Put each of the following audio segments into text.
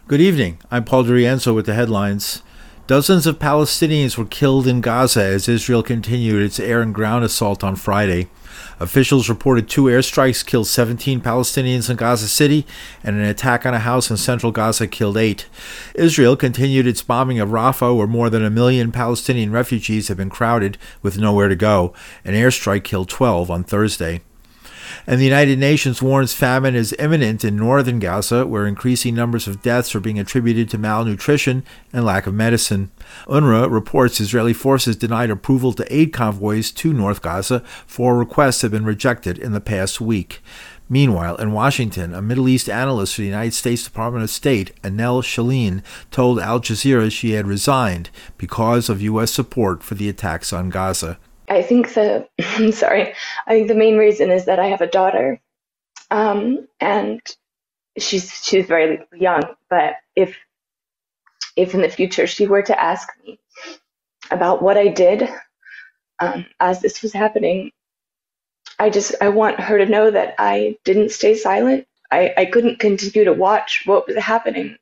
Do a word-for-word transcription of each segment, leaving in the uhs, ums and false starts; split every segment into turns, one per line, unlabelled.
Good evening. I'm Paul DiRienzo with the headlines. Dozens of Palestinians were killed in Gaza as Israel continued its air and ground assault on Friday. Officials reported two airstrikes killed seventeen Palestinians in Gaza City, and an attack on a house in central Gaza killed eight. Israel continued its bombing of Rafah, where more than a million Palestinian refugees have been crowded with nowhere to go. An airstrike killed twelve on Thursday. And the United Nations warns famine is imminent in northern Gaza, where increasing numbers of deaths are being attributed to malnutrition and lack of medicine. UNRWA reports Israeli forces denied approval to aid convoys to North Gaza. Four requests have been rejected in the past week. Meanwhile, in Washington, a Middle East analyst for the United States Department of State, Anel Shalin, told Al Jazeera she had resigned because of U S support for the attacks on Gaza.
I think the, I'm sorry, I think the main reason is that I have a daughter, um, and she's she's very young. But if if in the future she were to ask me about what I did um, as this was happening, I just I want her to know that I didn't stay silent. I, I couldn't continue to watch what was happening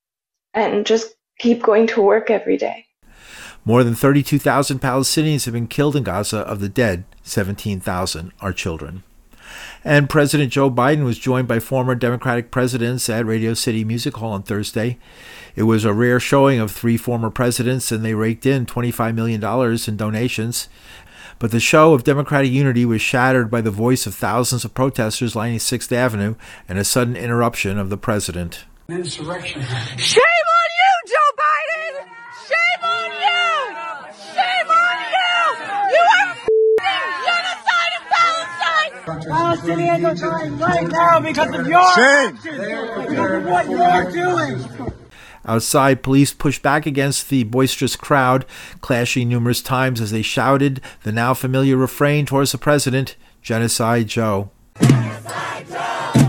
and just keep going to work every day.
More than thirty-two thousand Palestinians have been killed in Gaza. Of the dead, seventeen thousand are children. And President Joe Biden was joined by former Democratic presidents at Radio City Music Hall on Thursday. It was a rare showing of three former presidents, and they raked in twenty-five million dollars in donations. But the show of Democratic unity was shattered by the voice of thousands of protesters lining sixth Avenue and a sudden interruption of the president.
Insurrection. Shame on you, Joe Biden! Shame on you! Shame on you! You are f***ing genocide in Palestine! Palestinians are dying right now because of your
Shame.
actions, because of what you're doing.
Outside, police pushed back against the boisterous crowd, clashing numerous times as they shouted the now familiar refrain towards the president, Genocide Joe. Genocide Joe!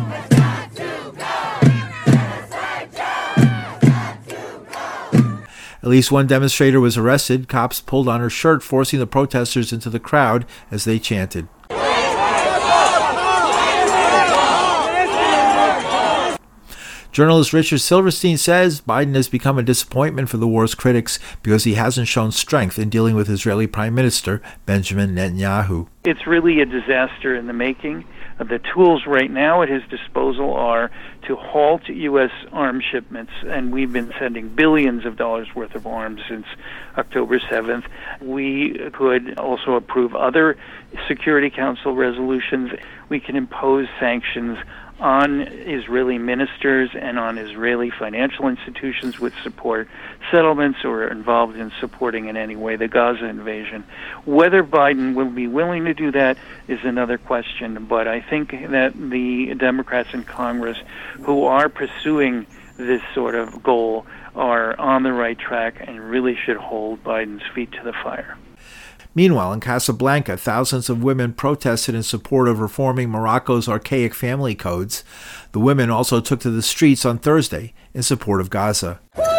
At least one demonstrator was arrested. Cops pulled on her shirt, forcing the protesters into the crowd as they chanted. Journalist Richard Silverstein says Biden has become a disappointment for the war's critics because he hasn't shown strength in dealing with Israeli Prime Minister Benjamin Netanyahu.
It's really a disaster in the making. The tools right now at his disposal are to halt U S arms shipments, and we've been sending billions of dollars worth of arms since October seventh. We could also approve other Security Council resolutions. We can impose sanctions on Israeli ministers and on Israeli financial institutions which support settlements or are involved in supporting in any way the Gaza invasion. Whether Biden will be willing to do that is another question, but I think that the Democrats in Congress who are pursuing this sort of goal are on the right track and really should hold Biden's feet to the fire.
Meanwhile, in Casablanca, thousands of women protested in support of reforming Morocco's archaic family codes. The women also took to the streets on Thursday in support of Gaza.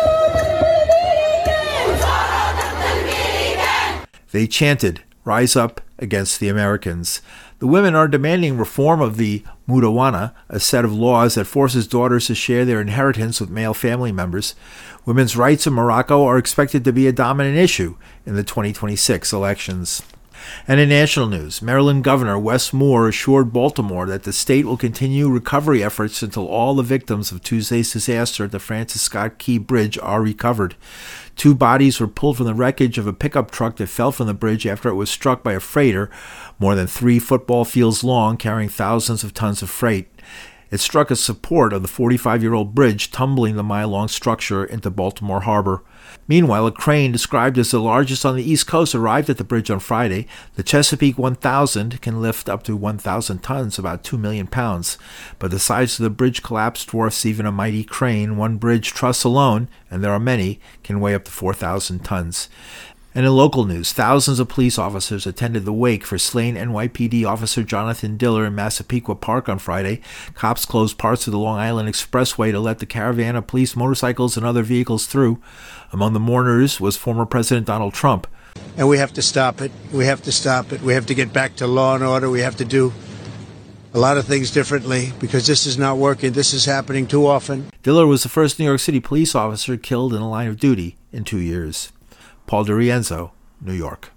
They chanted, "Rise up against the Americans." The women are demanding reform of the Mudawana, a set of laws that forces daughters to share their inheritance with male family members. Women's rights in Morocco are expected to be a dominant issue in the twenty twenty-six elections. And in national news, Maryland Governor Wes Moore assured Baltimore that the state will continue recovery efforts until all the victims of Tuesday's disaster at the Francis Scott Key Bridge are recovered. Two bodies were pulled from the wreckage of a pickup truck that fell from the bridge after it was struck by a freighter more than three football fields long, carrying thousands of tons of freight. It struck a support of the forty-five-year-old bridge, tumbling the mile-long structure into Baltimore Harbor. Meanwhile, a crane described as the largest on the East Coast arrived at the bridge on Friday. The Chesapeake one thousand can lift up to one thousand tons, about two million pounds. But the size of the bridge collapse dwarfs even a mighty crane. One bridge truss alone, and there are many, can weigh up to four thousand tons. And in local news, thousands of police officers attended the wake for slain N Y P D officer Jonathan Diller in Massapequa Park on Friday. Cops closed parts of the Long Island Expressway to let the caravan of police motorcycles and other vehicles through. Among the mourners was former President Donald Trump.
And we have to stop it. We have to stop it. We have to get back to law and order. We have to do
a lot of things differently because this is not working. This is happening too often.
Dillard was the first New York City police officer killed in the line of duty in two years. Paul DiRienzo, New York.